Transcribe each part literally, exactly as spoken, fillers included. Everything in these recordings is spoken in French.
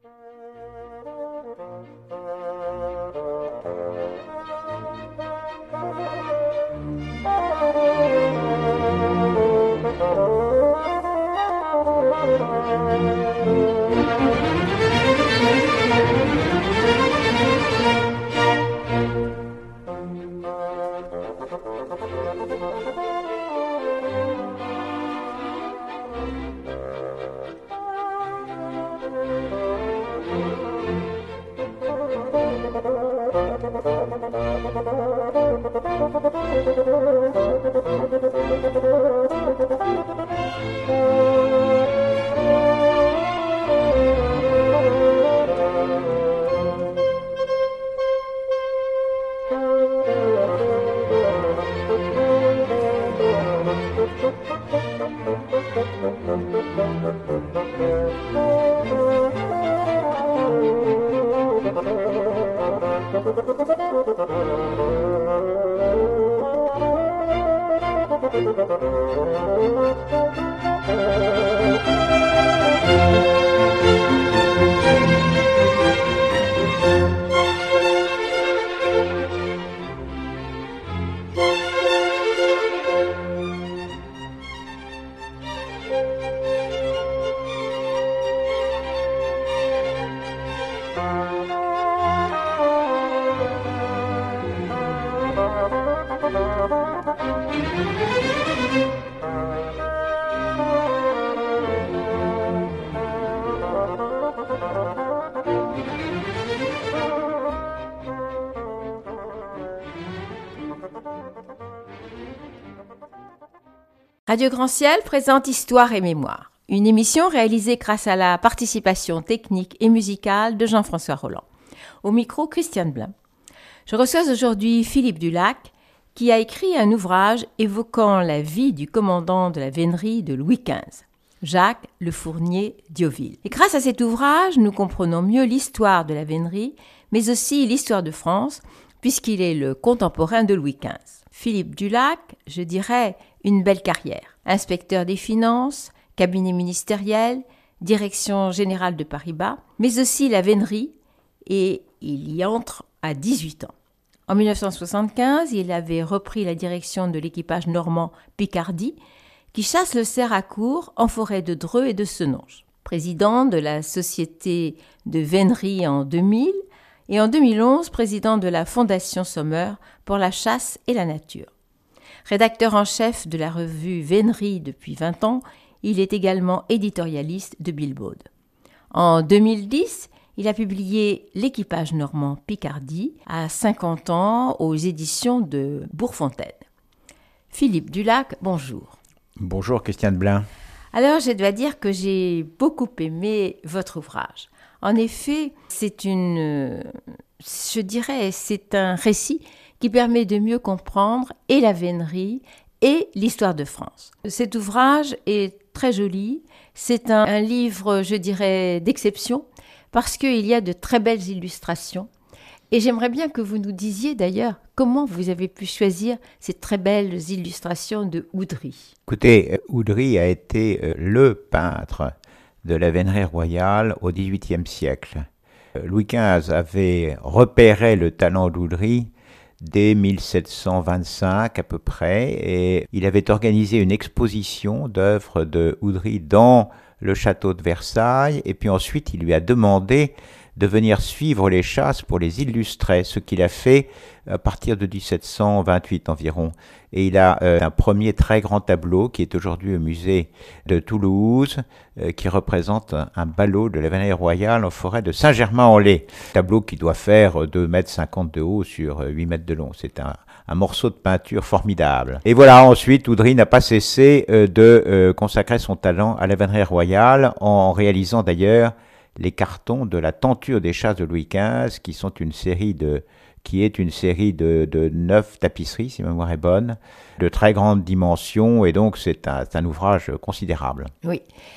Radio Grand Ciel présente Histoire et Mémoire, une émission réalisée grâce à la participation technique et musicale de Jean-François Roland. Au micro, Christiane Blin. Je reçois aujourd'hui Philippe Dulac, qui a écrit un ouvrage évoquant la vie du commandant de la vénerie de Louis quinze, Jacques Le Fournier Diouville. Et grâce à cet ouvrage, nous comprenons mieux l'histoire de la vénerie, mais aussi l'histoire de France, puisqu'il est le contemporain de Louis quinze. Philippe Dulac, je dirais, une belle carrière. Inspecteur des finances, cabinet ministériel, direction générale de Paribas, mais aussi la vénerie, et il y entre à dix-huit ans. En dix-neuf cent soixante-quinze, il avait repris la direction de l'équipage normand Picardie, qui chasse le cerf à court en forêt de Dreux et de Senonches. Président de la Société de vénerie en deux mille, et en deux mille onze, président de la Fondation Sommer pour la chasse et la nature. Rédacteur en chef de la revue Vénerie depuis vingt ans, il est également éditorialiste de Billboard. En deux mille dix, il a publié L'équipage normand Picardie à cinquante ans aux éditions de Bourg-Fontaine. Philippe Dulac, bonjour. Bonjour Christiane Blin. Alors, je dois dire que j'ai beaucoup aimé votre ouvrage. En effet, c'est une, je dirais, c'est un récit qui permet de mieux comprendre et la vénerie et l'histoire de France. Cet ouvrage est très joli. C'est un, un livre, je dirais, d'exception parce qu'il y a de très belles illustrations. Et j'aimerais bien que vous nous disiez d'ailleurs comment vous avez pu choisir ces très belles illustrations de Oudry. Écoutez, Oudry a été le peintre de la vénerie royale au dix-huitième siècle. Louis quinze avait repéré le talent d'Oudry dès mille sept cent vingt-cinq à peu près, et il avait organisé une exposition d'œuvres de Oudry dans le château de Versailles, et puis ensuite il lui a demandé de venir suivre les chasses pour les illustrer, ce qu'il a fait à partir de dix-sept cent vingt-huit environ. Et il a euh, un premier très grand tableau qui est aujourd'hui au musée de Toulouse, euh, qui représente un, un ballot de la vénerie royale en forêt de Saint-Germain-en-Laye. Tableau qui doit faire deux mètres cinquante de haut sur huit mètres de long. C'est un, un morceau de peinture formidable. Et voilà, ensuite, Oudry n'a pas cessé euh, de euh, consacrer son talent à la vénerie royale, en réalisant d'ailleurs les cartons de la tenture des chasses de Louis quinze, qui sont une série de, qui est une série de, de neuf tapisseries, si ma mémoire est bonne, de très grande dimension, et donc c'est un, c'est un ouvrage considérable. Oui,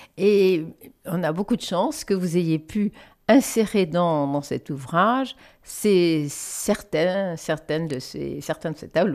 et on a beaucoup de chance que vous ayez pu insérer dans, dans cet ouvrage ces, certains, certaines de ces, certains de ces tableaux.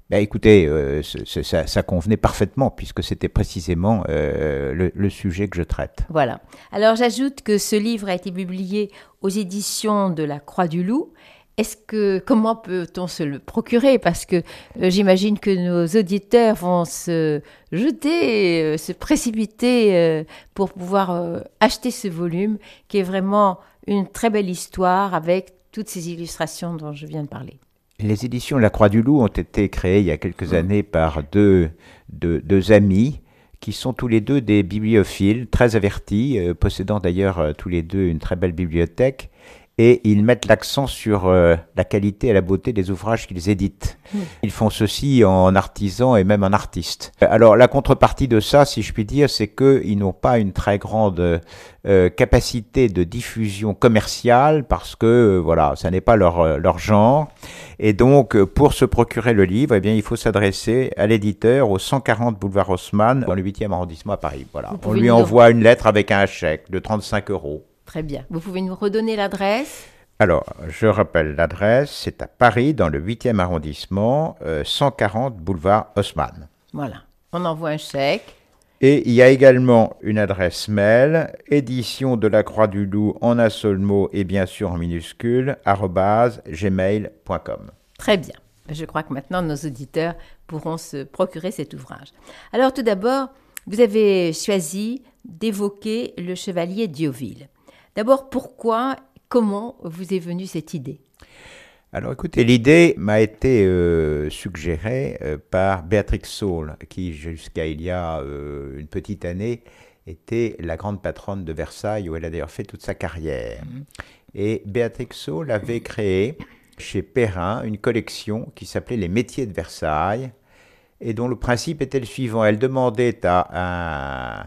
Ben écoutez, euh, c- c- ça, ça convenait parfaitement puisque c'était précisément euh, le, le sujet que je traite. Voilà. Alors j'ajoute que ce livre a été publié aux éditions de la Croix du Loup. Est-ce que comment peut-on se le procurer? Parce que euh, j'imagine que nos auditeurs vont se jeter, euh, se précipiter euh, pour pouvoir euh, acheter ce volume, qui est vraiment une très belle histoire avec toutes ces illustrations dont je viens de parler. Les éditions La Croix du Loup ont été créées il y a quelques années par deux, deux, deux amis qui sont tous les deux des bibliophiles très avertis, euh, possédant d'ailleurs euh, tous les deux une très belle bibliothèque, et ils mettent l'accent sur euh, la qualité et la beauté des ouvrages qu'ils éditent. Mmh. Ils font ceci en artisans et même en artistes. Alors la contrepartie de ça, si je puis dire, c'est qu'ils n'ont pas une très grande euh, capacité de diffusion commerciale parce que euh, voilà, ça n'est pas leur, leur genre. Et donc pour se procurer le livre, eh bien il faut s'adresser à l'éditeur au cent quarante boulevard Haussmann dans le huitième arrondissement à Paris. Voilà, on lui envoie une lettre avec un chèque de trente-cinq euros. Très bien. Vous pouvez nous redonner l'adresse? Alors, je rappelle l'adresse, c'est à Paris, dans le huitième arrondissement, euh, cent quarante boulevard Haussmann. Voilà, on envoie un chèque. Et il y a également une adresse mail, édition de la Croix du Loup en un seul mot et bien sûr en minuscule, arobase gmail point com. Très bien. Je crois que maintenant nos auditeurs pourront se procurer cet ouvrage. Alors tout d'abord, vous avez choisi d'évoquer le chevalier Diouville. D'abord, pourquoi, comment vous est venue cette idée? Alors écoutez, l'idée m'a été euh, suggérée euh, par Béatrix Saul, qui jusqu'à il y a euh, une petite année était la grande patronne de Versailles, où elle a d'ailleurs fait toute sa carrière. Mmh. Et Béatrix Saul avait créé chez Perrin une collection qui s'appelait Les métiers de Versailles, et dont le principe était le suivant. Elle demandait à un...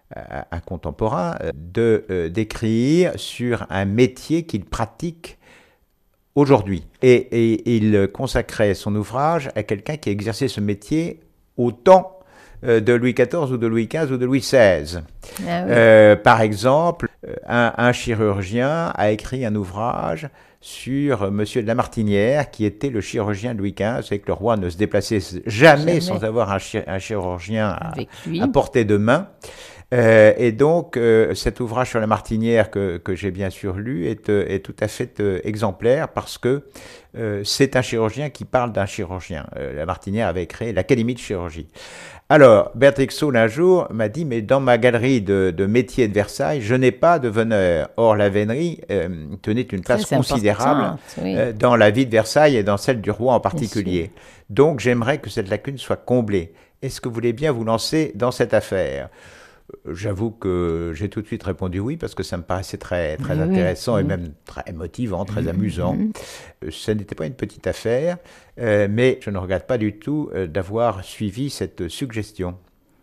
un contemporain, de, euh, d'écrire sur un métier qu'il pratique aujourd'hui. Et, et il consacrait son ouvrage à quelqu'un qui exerçait ce métier au temps euh, de Louis quatorze ou de Louis quinze ou de Louis seize. Ah oui. euh, par exemple, un, un chirurgien a écrit un ouvrage sur Monsieur de la Martinière, qui était le chirurgien de Louis quinze, et que le roi ne se déplaçait jamais, jamais. sans avoir un, chi- un chirurgien à, à portée de main. Euh, et donc, euh, cet ouvrage sur la Martinière que, que j'ai bien sûr lu est, euh, est tout à fait euh, exemplaire parce que euh, c'est un chirurgien qui parle d'un chirurgien. Euh, la Martinière avait créé l'Académie de chirurgie. Alors, Béatrix Saul un jour m'a dit, mais dans ma galerie de, de métiers de Versailles, je n'ai pas de venneur. Or, la vénerie euh, tenait une place Très considérable oui. euh, dans la vie de Versailles et dans celle du roi en particulier. Donc, j'aimerais que cette lacune soit comblée. Est-ce que vous voulez bien vous lancer dans cette affaire ? J'avoue que j'ai tout de suite répondu oui, parce que ça me paraissait très, très oui, intéressant oui. et même très motivant, très amusant. Mm-hmm. Ce n'était pas une petite affaire, euh, mais je ne regrette pas du tout euh, d'avoir suivi cette suggestion.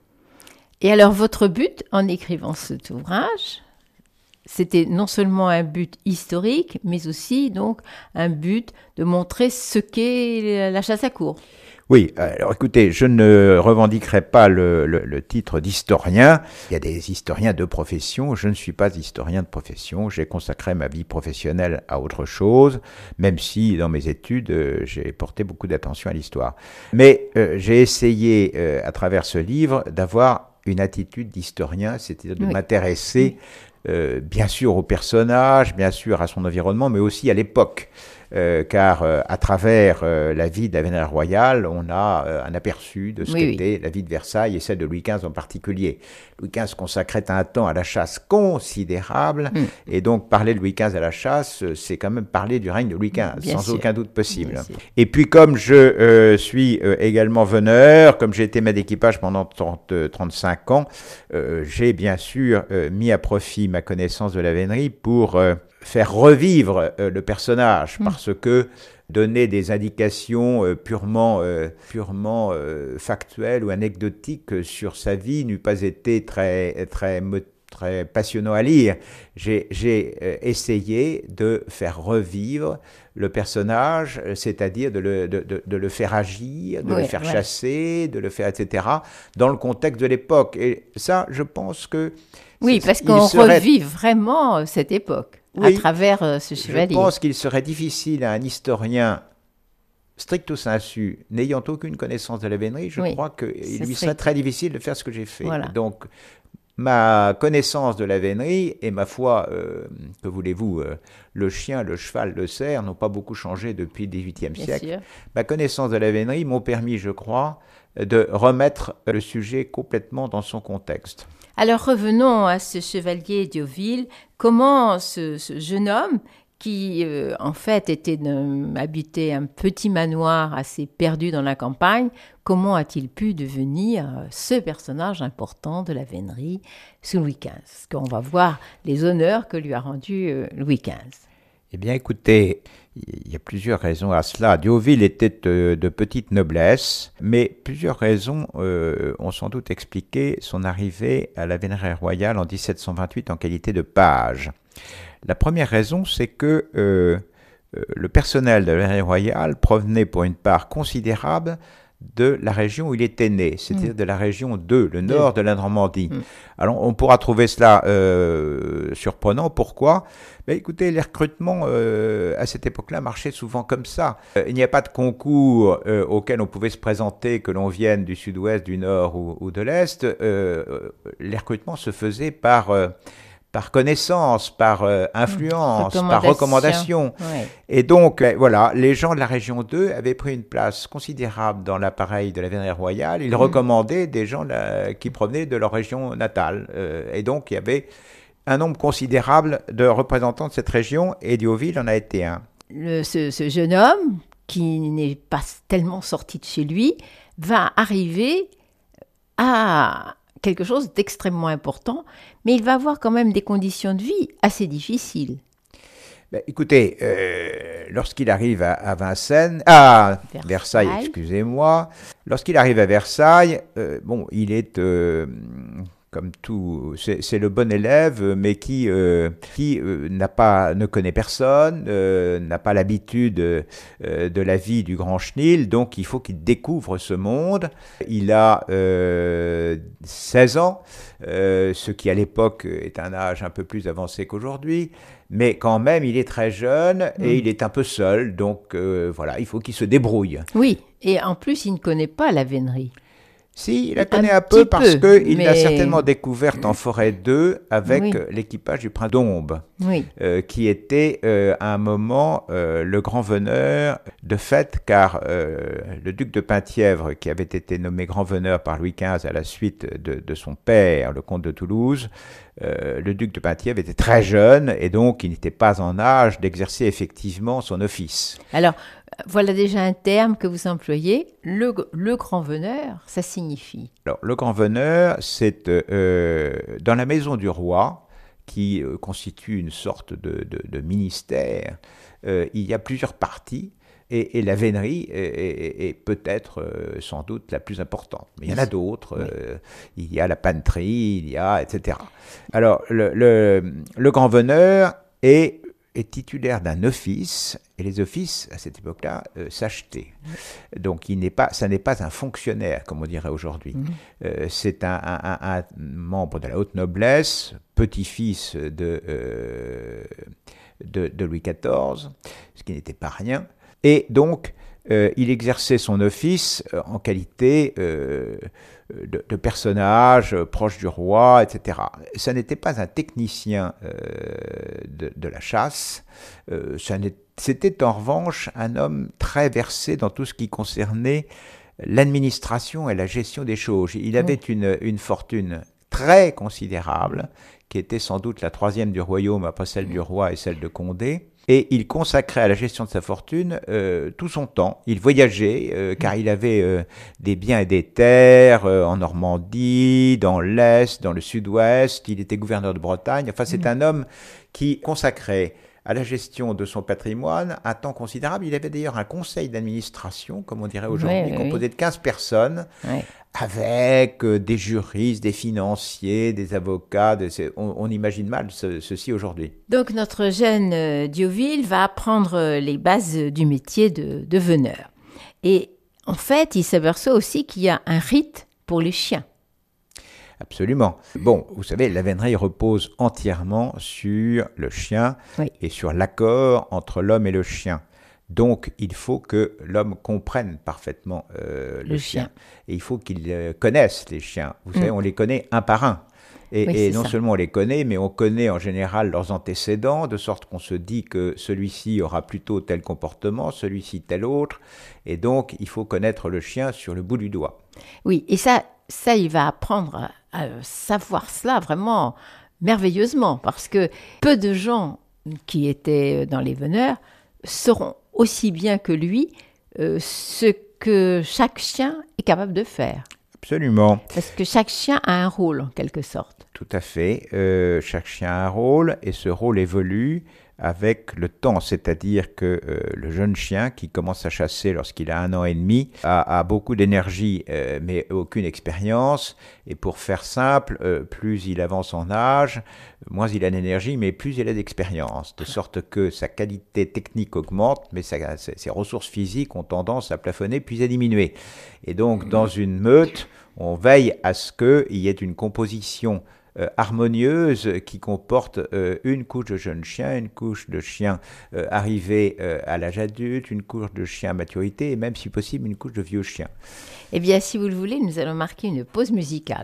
Et alors, votre but en écrivant cet ouvrage, c'était non seulement un but historique, mais aussi donc un but de montrer ce qu'est la chasse à courre. Oui, alors écoutez, je ne revendiquerai pas le, le, le titre d'historien. Il y a des historiens de profession, je ne suis pas historien de profession. J'ai consacré ma vie professionnelle à autre chose, même si dans mes études, euh, j'ai porté beaucoup d'attention à l'histoire. Mais euh, j'ai essayé, euh, à travers ce livre, d'avoir une attitude d'historien, c'est-à-dire de oui. m'intéresser euh, bien sûr au personnage, bien sûr à son environnement, mais aussi à l'époque. Euh, car euh, à travers euh, la vie de la vénère royale, on a euh, un aperçu de ce oui, qu'était oui. la vie de Versailles et celle de Louis quinze en particulier. Louis quinze consacrait un temps à la chasse considérable, mm. et donc parler de Louis quinze à la chasse, c'est quand même parler du règne de Louis quinze, bien sans sûr. aucun doute possible. Et puis comme je euh, suis euh, également veneur, comme j'ai été maître d'équipage pendant trente, trente-cinq ans, euh, j'ai bien sûr euh, mis à profit ma connaissance de la vénerie pour... Euh, faire revivre euh, le personnage, mmh. parce que donner des indications euh, purement, euh, purement euh, factuelles ou anecdotiques sur sa vie n'eût pas été très, très, très passionnant à lire. J'ai, j'ai euh, essayé de faire revivre le personnage, c'est-à-dire de le, de, de, de le faire agir, de oui, le faire ouais. chasser, de le faire, et cetera, dans le contexte de l'époque. Et ça, je pense que... Oui, parce qu'on serait... revit vraiment cette époque. Oui, à travers euh, ce chevalier. Je pense qu'il serait difficile à un historien stricto sensu, n'ayant aucune connaissance de la vénerie, je oui, crois qu'il lui strict. serait très difficile de faire ce que j'ai fait. Voilà. Donc, ma connaissance de la vénerie et ma foi, euh, que voulez-vous, euh, le chien, le cheval, le cerf n'ont pas beaucoup changé depuis le dix-huitième siècle. Sûr. Ma connaissance de la vénerie m'ont permis, je crois, de remettre le sujet complètement dans son contexte. Alors revenons à ce chevalier Diouville. Comment ce, ce jeune homme, qui euh, en fait était d'un, habitait un petit manoir assez perdu dans la campagne, comment a-t-il pu devenir ce personnage important de la vénerie sous Louis quinze? Parce qu'on va voir les honneurs que lui a rendus euh, Louis quinze. Eh bien, écoutez, il y a plusieurs raisons à cela. Diouville était de, de petite noblesse, mais plusieurs raisons euh, ont sans doute expliqué son arrivée à la vénerie royale en dix-sept cent vingt-huit en qualité de page. La première raison, c'est que euh, euh, le personnel de la vénerie royale provenait pour une part considérable de la région où il était né, c'est-à-dire mmh. de la région deux, le nord mmh. de la Normandie. Mmh. Alors, on pourra trouver cela euh, surprenant. Pourquoi ? Ben, écoutez, les recrutements euh, à cette époque-là marchaient souvent comme ça. Euh, il n'y a pas de concours euh, auquel on pouvait se présenter, que l'on vienne du sud-ouest, du nord ou, ou de l'est. Euh, les recrutements se faisaient par... Euh, par connaissance, par euh, influence, mmh, par recommandation. Ouais. Et donc, euh, voilà, les gens de la région deux avaient pris une place considérable dans l'appareil de la vénerie royale. Ils mmh. recommandaient des gens là, qui provenaient de leur région natale. Euh, et donc, il y avait un nombre considérable de représentants de cette région, et Diouville en a été un. Le, ce, ce jeune homme, qui n'est pas tellement sorti de chez lui, va arriver à... quelque chose d'extrêmement important, mais il va avoir quand même des conditions de vie assez difficiles. Ben, écoutez, euh, lorsqu'il arrive à, à Vincennes, à Versailles, Versailles excusez-moi, lorsqu'il arrive à Versailles, euh, bon, il est euh, comme tout, c'est, c'est le bon élève, mais qui, euh, qui euh, n'a pas, ne connaît personne, euh, n'a pas l'habitude euh, de la vie du Grand Chenil, donc il faut qu'il découvre ce monde. Il a euh, seize ans, euh, ce qui à l'époque est un âge un peu plus avancé qu'aujourd'hui, mais quand même il est très jeune et mmh. il est un peu seul, donc euh, voilà, il faut qu'il se débrouille. Oui, et en plus il ne connaît pas la vénerie. Si, il la connaît un, un peu parce qu'il mais... l'a certainement découverte en forêt deux avec oui. l'équipage du prince d'Ombe, oui. euh, qui était euh, à un moment euh, le grand veneur de fait, car euh, le duc de Penthièvre, qui avait été nommé grand veneur par Louis quinze à la suite de, de son père, le comte de Toulouse, euh, le duc de Penthièvre était très jeune et donc il n'était pas en âge d'exercer effectivement son office. Alors, voilà déjà un terme que vous employez, le, le grand veneur, ça signifie? Alors, le grand veneur, c'est euh, dans la maison du roi, qui euh, constitue une sorte de, de, de ministère, euh, il y a plusieurs parties, et, et la vénerie est, est, est peut-être euh, sans doute la plus importante. Mais il y en a d'autres, oui. euh, il y a la panterie, il y a, et cetera. Alors, le, le, le grand veneur est... est titulaire d'un office, et les offices, à cette époque-là, euh, s'achetaient. Donc, il n'est pas, ça n'est pas un fonctionnaire, comme on dirait aujourd'hui. Mmh. Euh, c'est un, un, un, un membre de la haute noblesse, petit-fils de, euh, de, de Louis quatorze, ce qui n'était pas rien. Et donc, euh, il exerçait son office euh, en qualité euh, de, de personnage euh, proche du roi, et cetera. Ça n'était pas un technicien euh, de, de la chasse, euh, ça c'était en revanche un homme très versé dans tout ce qui concernait l'administration et la gestion des choses. Il avait mmh. une, une fortune très considérable, qui était sans doute la troisième du royaume après celle du roi et celle de Condé. Et il consacrait à la gestion de sa fortune euh, tout son temps. Il voyageait, euh, car il avait euh, des biens et des terres euh, en Normandie, dans l'Est, dans le Sud-Ouest. Il était gouverneur de Bretagne. Enfin, c'est mmh. un homme qui consacrait à la gestion de son patrimoine un temps considérable. Il avait d'ailleurs un conseil d'administration, comme on dirait aujourd'hui, oui, oui, composé oui. de quinze personnes, oui. avec euh, des juristes, des financiers, des avocats. Des, on, on imagine mal ce, ceci aujourd'hui. Donc notre jeune euh, Diouville va apprendre euh, les bases du métier de, de veneur. Et en fait, il s'aperçoit aussi qu'il y a un rite pour les chiens. Absolument. Bon, vous savez, la vénerie repose entièrement sur le chien oui. et sur l'accord entre l'homme et le chien. Donc, il faut que l'homme comprenne parfaitement euh, le, le chien. chien. Et il faut qu'il euh, connaisse les chiens. Vous mmh. savez, on les connaît un par un. Et, oui, et non ça. seulement on les connaît, mais on connaît en général leurs antécédents, de sorte qu'on se dit que celui-ci aura plutôt tel comportement, celui-ci tel autre. Et donc, il faut connaître le chien sur le bout du doigt. Oui, et ça, ça il va apprendre à, à savoir cela vraiment merveilleusement, parce que peu de gens qui étaient dans les veneurs sauront aussi bien que lui euh, ce que chaque chien est capable de faire. Absolument. Parce que chaque chien a un rôle, en quelque sorte. Tout à fait. Euh, chaque chien a un rôle et ce rôle évolue avec le temps. C'est-à-dire que euh, le jeune chien qui commence à chasser lorsqu'il a un an et demi a, a beaucoup d'énergie euh, mais aucune expérience. Et pour faire simple, euh, plus il avance en âge, moins il a d'énergie mais plus il a d'expérience. De sorte que sa qualité technique augmente mais sa, ses ressources physiques ont tendance à plafonner puis à diminuer. Et donc dans une meute, on veille à ce qu'il y ait une composition Euh, harmonieuse qui comporte euh, une couche de jeunes chiens, une couche de chiens euh, arrivés euh, à l'âge adulte, une couche de chiens à maturité et même si possible une couche de vieux chiens. Eh bien, si vous le voulez, nous allons marquer une pause musicale.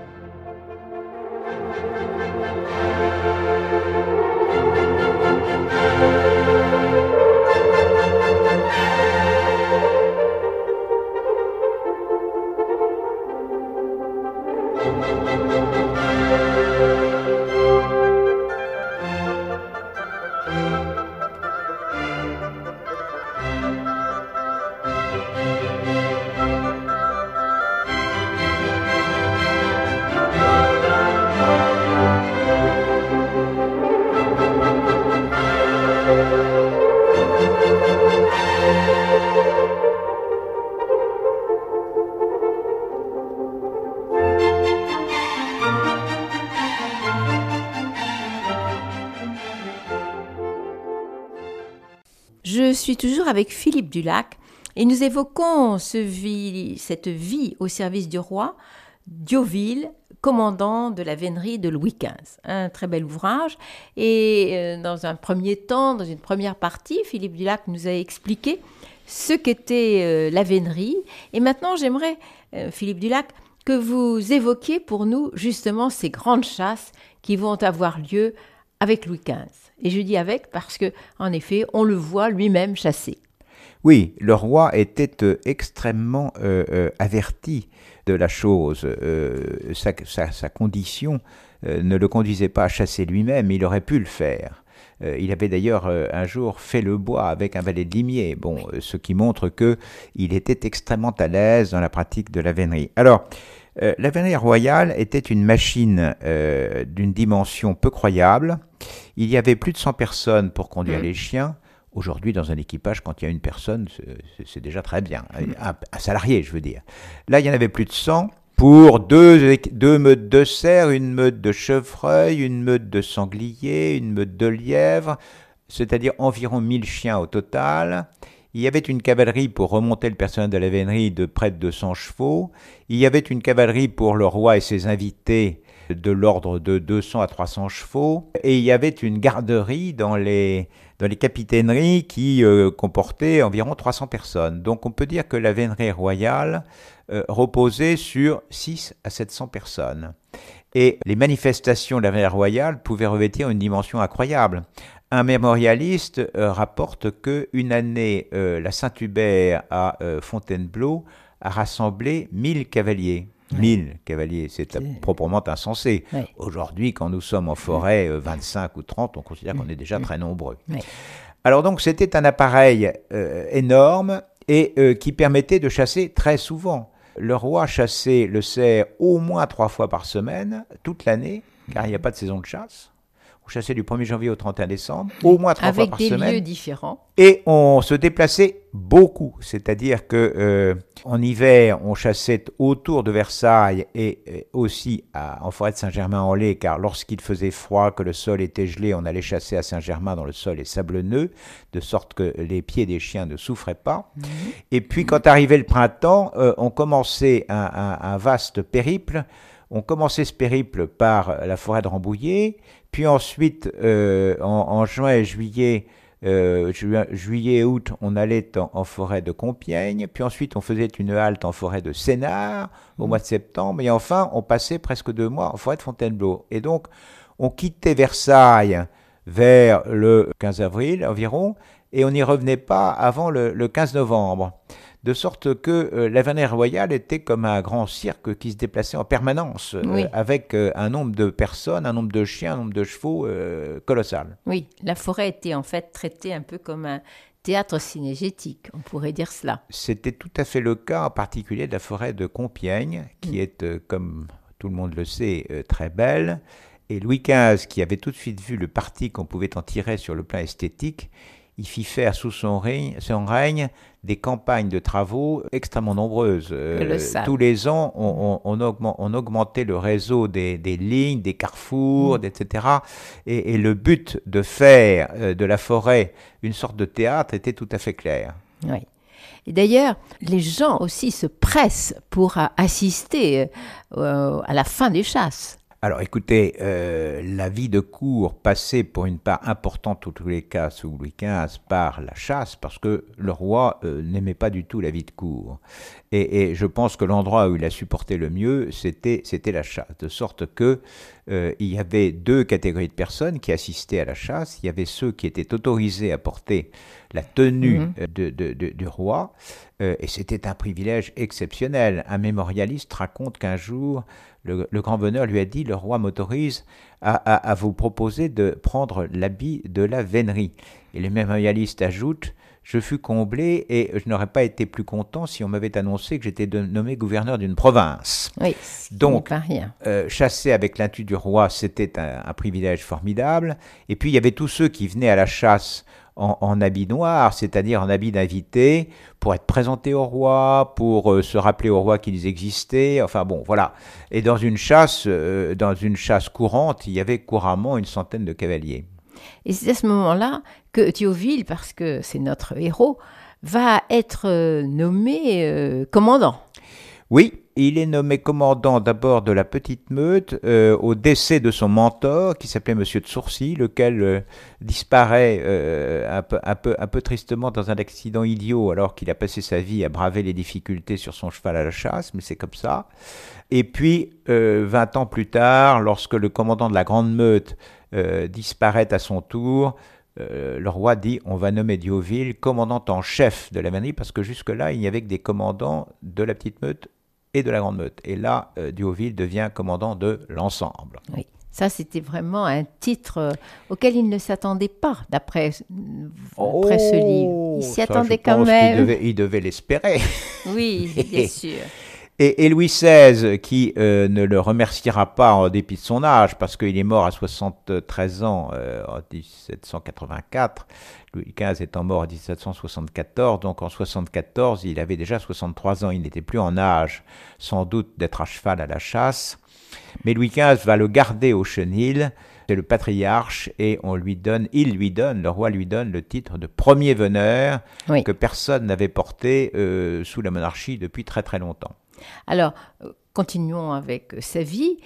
Je suis toujours avec Philippe Dulac et nous évoquons ce vie, cette vie au service du roi, Diouville, commandant de la vénerie de Louis quinze. Un très bel ouvrage. Et euh, dans un premier temps, dans une première partie, Philippe Dulac nous a expliqué ce qu'était euh, la vénerie. Et maintenant, j'aimerais, euh, Philippe Dulac, que vous évoquiez pour nous justement ces grandes chasses qui vont avoir lieu avec Louis quinze. Et je dis avec parce que, en effet, on le voit lui-même chasser. Oui, le roi était euh, extrêmement euh, euh, averti de la chose. Euh, sa, sa, sa condition euh, ne le conduisait pas à chasser lui-même, il aurait pu le faire. Euh, il avait d'ailleurs euh, un jour fait le bois avec un balai de limier, bon, euh, ce qui montre qu'il était extrêmement à l'aise dans la pratique de la vénerie. Alors, euh, la vénerie royale était une machine euh, d'une dimension peu croyable. Il y avait plus de cent personnes pour conduire mmh. les chiens. Aujourd'hui, dans un équipage, quand il y a une personne, c'est, c'est déjà très bien. Un, un salarié, je veux dire. Là, il y en avait plus de cent pour deux, deux meutes de cerfs, une meute de chevreuils, une meute de sangliers, une meute de lièvres, c'est-à-dire environ mille chiens au total. Il y avait une cavalerie pour remonter le personnel de la vénerie de près de deux cents chevaux. Il y avait une cavalerie pour le roi et ses invités de l'ordre de deux cents à trois cents chevaux. Et il y avait une garderie dans les... dans les capitaineries qui euh, comportaient environ trois cents personnes. Donc on peut dire que la vénerie royale euh, reposait sur six à sept cents personnes. Et les manifestations de la vénerie royale pouvaient revêtir une dimension incroyable. Un mémorialiste euh, rapporte qu'une année, euh, la Saint-Hubert à euh, Fontainebleau a rassemblé mille cavaliers. Ouais. mille cavaliers, c'est, c'est proprement insensé. Ouais. Aujourd'hui, quand nous sommes en forêt euh, vingt-cinq ou trente, on considère qu'on est déjà très nombreux. Ouais. Alors donc, c'était un appareil euh, énorme et euh, qui permettait de chasser très souvent. Le roi chassait le cerf au moins trois fois par semaine, toute l'année, car il n'y a pas de saison de chasse. On chassait du premier janvier au trente et un décembre, au moins trois fois par semaine. Avec des lieux différents. Et on se déplaçait beaucoup, c'est-à-dire que euh, en hiver, on chassait autour de Versailles et, et aussi à, en forêt de Saint-Germain-en-Laye, car lorsqu'il faisait froid, que le sol était gelé, on allait chasser à Saint-Germain dans le sol est sablonneux, de sorte que les pieds des chiens ne souffraient pas. Mmh. Et puis quand arrivait le printemps, euh, on commençait un, un, un vaste périple. On commençait ce périple par la forêt de Rambouillet, puis ensuite, euh, en, en juin et juillet, Euh, ju juillet et août, on allait en, en forêt de Compiègne, puis ensuite on faisait une halte en forêt de Sénart au mmh. mois de septembre, et enfin on passait presque deux mois en forêt de Fontainebleau. Et donc on quittait Versailles vers le quinze avril environ, et on n'y revenait pas avant le, le quinze novembre. De sorte que euh, la Vénerie royale était comme un grand cirque qui se déplaçait en permanence, euh, oui. avec euh, un nombre de personnes, un nombre de chiens, un nombre de chevaux euh, colossal. Oui, la forêt était en fait traitée un peu comme un théâtre cinégétique, on pourrait dire cela. C'était tout à fait le cas, en particulier de la forêt de Compiègne, qui mmh. est, euh, comme tout le monde le sait, euh, très belle. Et Louis quinze, qui avait tout de suite vu le parti qu'on pouvait en tirer sur le plan esthétique, il fit faire sous son règne, son règne des campagnes de travaux extrêmement nombreuses. Euh, tous les ans, on, on, on, augment, on augmentait le réseau des, des lignes, des carrefours, mmh. et cetera. Et, et le but de faire euh, de la forêt une sorte de théâtre était tout à fait clair. Oui. Et d'ailleurs, les gens aussi se pressent pour assister euh, à la fin des chasses. Alors écoutez, euh, la vie de cour passait pour une part importante, en tous les cas, sous Louis quinze, par la chasse, parce que le roi euh, n'aimait pas du tout la vie de cour. Et, et je pense que l'endroit où il a supporté le mieux, c'était, c'était la chasse. De sorte que euh, il y avait deux catégories de personnes qui assistaient à la chasse. Il y avait ceux qui étaient autorisés à porter la tenue mmh. de, de, de, du roi, euh, et c'était un privilège exceptionnel. Un mémorialiste raconte qu'un jour, le, le grand veneur lui a dit « Le roi m'autorise à, à, à vous proposer de prendre l'habit de la vénerie ». Et le mémorialiste ajoute « Je fus comblé et je n'aurais pas été plus content si on m'avait annoncé que j'étais nommé gouverneur d'une province. » Oui, donc, pas rien. Euh, chasser avec l'intu du roi, c'était un, un privilège formidable. Et puis, il y avait tous ceux qui venaient à la chasse En, en habit noir, c'est-à-dire en habit d'invité, pour être présentés au roi, pour euh, se rappeler au roi qu'ils existaient, enfin bon, voilà. Et dans une chasse, euh, dans une chasse courante, il y avait couramment une centaine de cavaliers. Et c'est à ce moment-là que Thionville, parce que c'est notre héros, va être euh, nommé euh, commandant. Oui, il est nommé commandant d'abord de la petite meute euh, au décès de son mentor qui s'appelait Monsieur de Sourcy, lequel euh, disparaît euh, un, peu, un, peu, un peu tristement dans un accident idiot alors qu'il a passé sa vie à braver les difficultés sur son cheval à la chasse, mais c'est comme ça. Et puis, euh, vingt ans plus tard, lorsque le commandant de la Grande Meute euh, disparaît à son tour, Euh, le roi dit on va nommer Thionville commandant en chef de la vénerie parce que jusque-là il n'y avait que des commandants de la petite meute et de la grande meute. Et là, euh, Thionville devient commandant de l'ensemble. Oui, ça c'était vraiment un titre euh, auquel il ne s'attendait pas d'après oh, ce livre. Il s'y attendait quand même. Il devait, il devait l'espérer. Oui, bien sûr. Et, et Louis seize, qui euh, ne le remerciera pas en dépit de son âge, parce qu'il est mort à soixante-treize ans euh, en dix-sept cent quatre-vingt-quatre, Louis quinze étant mort en dix-sept cent soixante-quatorze, donc en soixante-quatorze, il avait déjà soixante-trois ans, il n'était plus en âge, sans doute, d'être à cheval à la chasse. Mais Louis quinze va le garder au chenil, c'est le patriarche, et on lui donne, il lui donne, le roi lui donne le titre de premier veneur, oui. que personne n'avait porté euh, sous la monarchie depuis très très longtemps. Alors, continuons avec sa vie.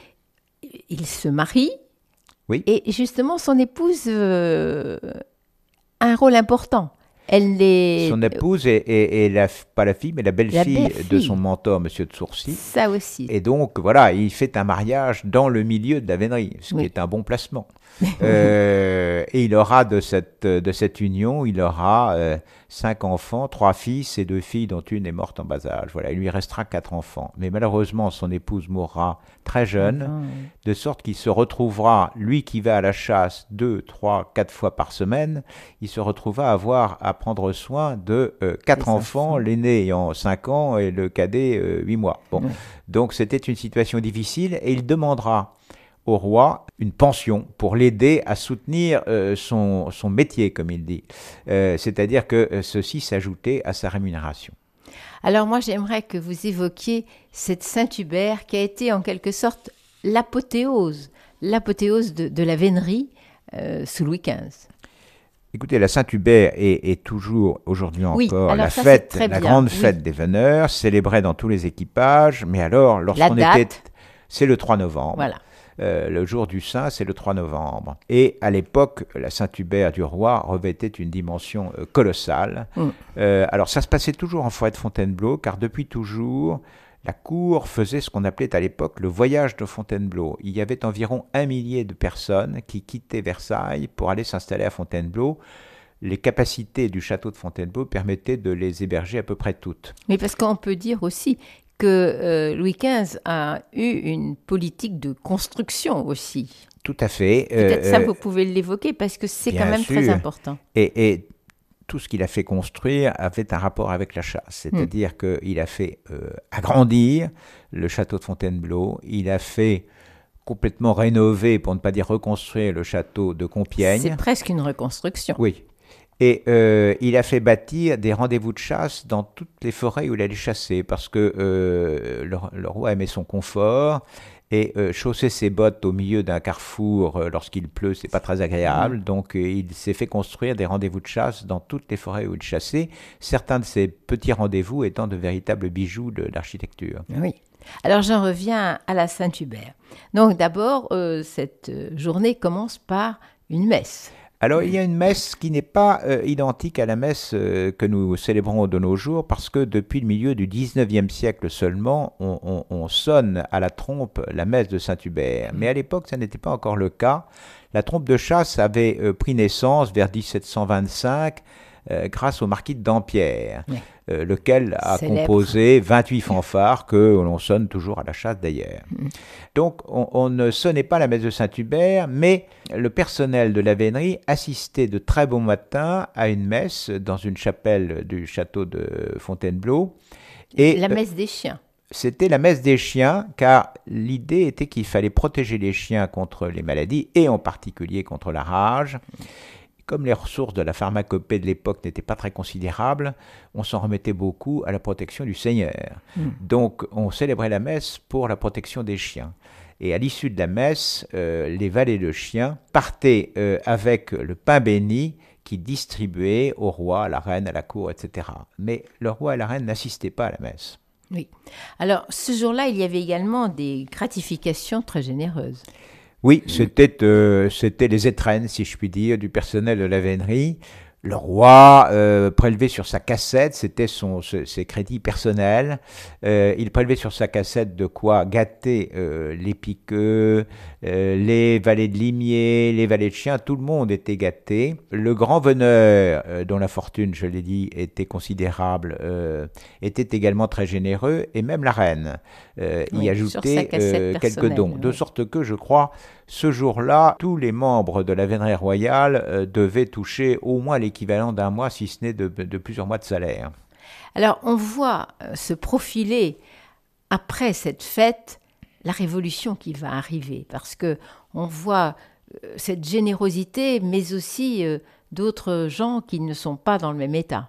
Il se marie. Oui. Et justement, son épouse euh, a un rôle important. Elle est... Son épouse est, est, est la, pas la fille, mais la belle-fille belle de son mentor, Monsieur de Sourcy. Ça aussi. Et donc, voilà, il fait un mariage dans le milieu de la vénerie, ce oui. qui est un bon placement. euh, et il aura de cette, de cette union, il aura euh, cinq enfants, trois fils et deux filles dont une est morte en bas âge. Voilà, il lui restera quatre enfants. Mais malheureusement, son épouse mourra très jeune, mmh. de sorte qu'il se retrouvera, lui qui va à la chasse deux, trois, quatre fois par semaine, il se retrouvera à avoir à prendre soin de euh, quatre enfants, enfants, l'aîné ayant cinq ans et le cadet euh, huit mois. Bon, mmh. Donc c'était une situation difficile et il demandera au roi une pension pour l'aider à soutenir euh, son, son métier, comme il dit. Euh, c'est-à-dire que euh, ceci s'ajoutait à sa rémunération. Alors moi, j'aimerais que vous évoquiez cette Saint-Hubert qui a été en quelque sorte l'apothéose, l'apothéose de, de la vénerie euh, sous Louis quinze. Écoutez, la Saint-Hubert est, est toujours aujourd'hui encore oui, la ça, fête, la bien. grande oui. fête des veneurs, célébrée dans tous les équipages. Mais alors, lorsqu'on était, c'est le trois novembre. Voilà. Euh, le jour du Saint, c'est le trois novembre. Et à l'époque, la Saint-Hubert du roi revêtait une dimension euh, colossale. Mmh. Euh, alors ça se passait toujours en forêt de Fontainebleau, car depuis toujours, la cour faisait ce qu'on appelait à l'époque le voyage de Fontainebleau. Il y avait environ un millier de personnes qui quittaient Versailles pour aller s'installer à Fontainebleau. Les capacités du château de Fontainebleau permettaient de les héberger à peu près toutes. Mais parce qu'on peut dire aussi que euh, Louis quinze a eu une politique de construction aussi. Tout à fait. Peut-être euh, ça, vous pouvez l'évoquer, parce que c'est quand même sûr. Très important. Et, et tout ce qu'il a fait construire avait un rapport avec la chasse. C'est-à-dire mmh. qu'il a fait euh, agrandir le château de Fontainebleau. Il a fait complètement rénover, pour ne pas dire reconstruire, le château de Compiègne. C'est presque une reconstruction. Oui. Et euh, il a fait bâtir des rendez-vous de chasse dans toutes les forêts où il allait chasser, parce que euh, le, le roi aimait son confort, et euh, chausser ses bottes au milieu d'un carrefour euh, lorsqu'il pleut, c'est pas très agréable. Mmh. Donc euh, il s'est fait construire des rendez-vous de chasse dans toutes les forêts où il chassait, certains de ces petits rendez-vous étant de véritables bijoux de l'architecture. Oui. Alors j'en reviens à la Saint-Hubert. Donc d'abord, euh, cette journée commence par une messe. Alors, il y a une messe qui n'est pas euh, identique à la messe euh, que nous célébrons de nos jours, parce que depuis le milieu du dix-neuvième siècle seulement, on, on, on sonne à la trompe la messe de Saint-Hubert. Mais à l'époque, ça n'était pas encore le cas. La trompe de chasse avait euh, pris naissance vers dix-sept cent vingt-cinq euh, grâce au marquis de Dampierre, oui. euh, lequel a Célèbre. composé vingt-huit fanfares que l'on sonne toujours à la chasse d'ailleurs. Mmh. Donc on, on ne sonnait pas la messe de Saint-Hubert, mais le personnel de la vénerie assistait de très bon matin à une messe dans une chapelle du château de Fontainebleau. Et la messe des chiens. C'était la messe des chiens, car l'idée était qu'il fallait protéger les chiens contre les maladies, et en particulier contre la rage. Comme les ressources de la pharmacopée de l'époque n'étaient pas très considérables, on s'en remettait beaucoup à la protection du Seigneur. Mmh. Donc on célébrait la messe pour la protection des chiens. Et à l'issue de la messe, euh, les valets de chiens partaient euh, avec le pain béni qui distribuait au roi, à la reine, à la cour, et cetera. Mais le roi et la reine n'assistaient pas à la messe. Oui. Alors, ce jour-là, il y avait également des gratifications très généreuses. Oui, c'était, euh, c'était les étrennes, si je puis dire, du personnel de la vénerie. Le roi euh, prélevait sur sa cassette, c'était son, ses crédits personnels, euh, il prélevait sur sa cassette de quoi gâter euh, les piqueux, euh, les valets de limier, les valets de chiens, tout le monde était gâté. Le grand veneur, euh, dont la fortune, je l'ai dit, était considérable, euh, était également très généreux, et même la reine euh, oui, y ajoutait euh, quelques dons. Oui. De sorte que, je crois, ce jour-là, tous les membres de la vénerie royale euh, devaient toucher au moins l'équivalent d'un mois, si ce n'est de, de plusieurs mois de salaire. Alors, on voit euh, se profiler, après cette fête, la révolution qui va arriver, parce que on voit euh, cette générosité, mais aussi euh, d'autres gens qui ne sont pas dans le même état.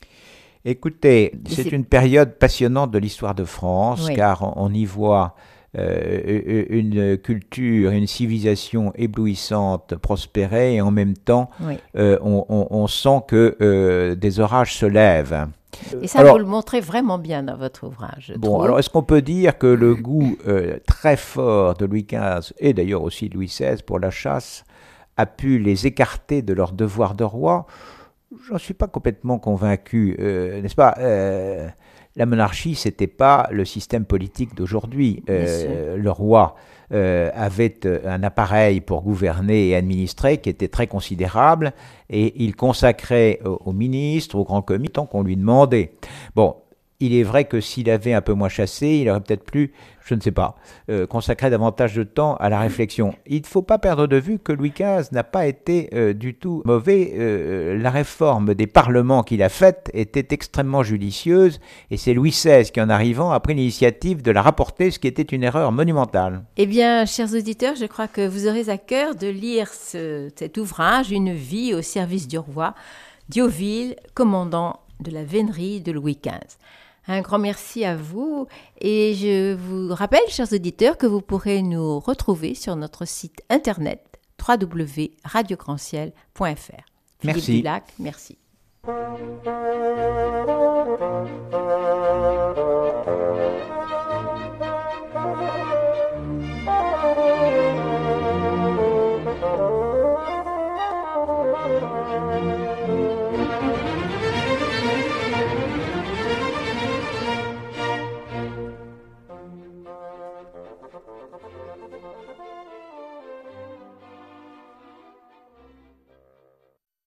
Écoutez, c'est, c'est une période passionnante de l'histoire de France, oui. car on, on y voit Euh, une culture, une civilisation éblouissante prospérer, et en même temps, oui. euh, on, on, on sent que euh, des orages se lèvent. Et ça, alors, vous le montrez vraiment bien dans votre ouvrage. Bon, trouve. alors est-ce qu'on peut dire que le goût euh, très fort de Louis quinze, et d'ailleurs aussi de Louis seize pour la chasse, a pu les écarter de leur devoir de roi? J'en suis pas complètement convaincu, euh, n'est-ce pas euh, La monarchie, c'était pas le système politique d'aujourd'hui. Euh, le roi euh, avait un appareil pour gouverner et administrer qui était très considérable, et il consacrait aux, aux ministres, aux grands commis, tant qu'on lui demandait. Bon, il est vrai que s'il avait un peu moins chassé, il aurait peut-être plus, je ne sais pas, euh, consacrer davantage de temps à la réflexion. Il ne faut pas perdre de vue que Louis quinze n'a pas été euh, du tout mauvais. Euh, la réforme des parlements qu'il a faite était extrêmement judicieuse, et c'est Louis seize qui, en arrivant, a pris l'initiative de la rapporter, ce qui était une erreur monumentale. Eh bien, chers auditeurs, je crois que vous aurez à cœur de lire ce, cet ouvrage, Une vie au service du roi, Diouville, commandant de la vénerie de Louis quinze. Un grand merci à vous, et je vous rappelle, chers auditeurs, que vous pourrez nous retrouver sur notre site internet w w w point radio grand ciel point f r. Merci. Philippe Dulac, merci.